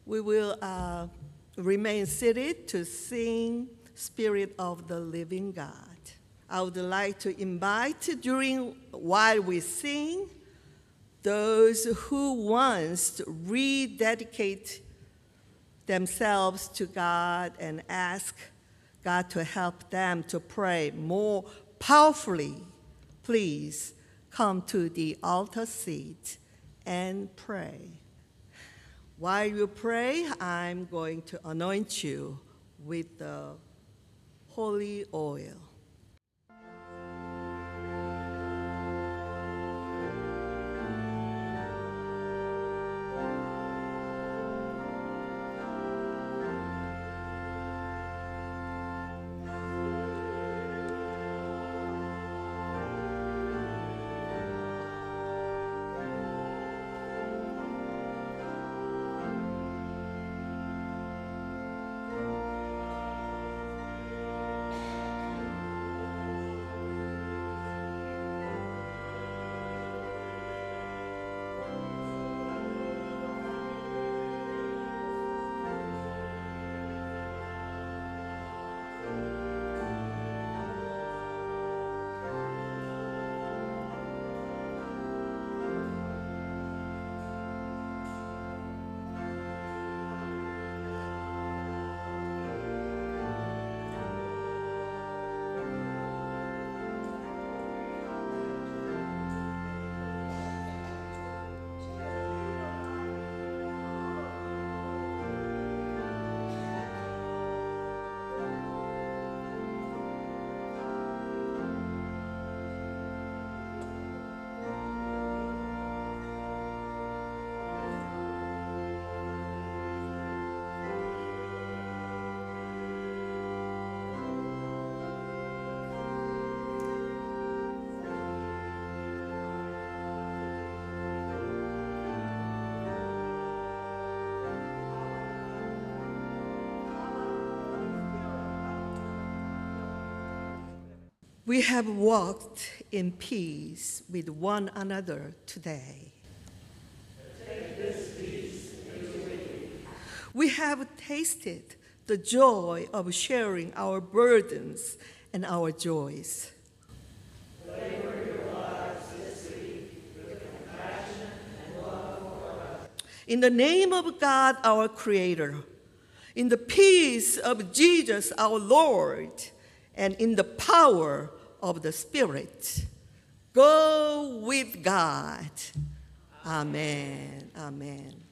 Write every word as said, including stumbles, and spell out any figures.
We will uh, remain seated to sing Spirit of the Living God. I would like to invite during while we sing those who wants to rededicate themselves to God and ask God to help them to pray more powerfully. Please come to the altar seat and pray. While you pray, I'm going to anoint you with the holy oil. We have walked in peace with one another today. Take this peace into me. We have tasted the joy of sharing our burdens and our joys. Labor your lives this week with compassion and love for others. In the name of God, our Creator, in the peace of Jesus, our Lord, and in the power of the Spirit, go with God. Amen. Amen.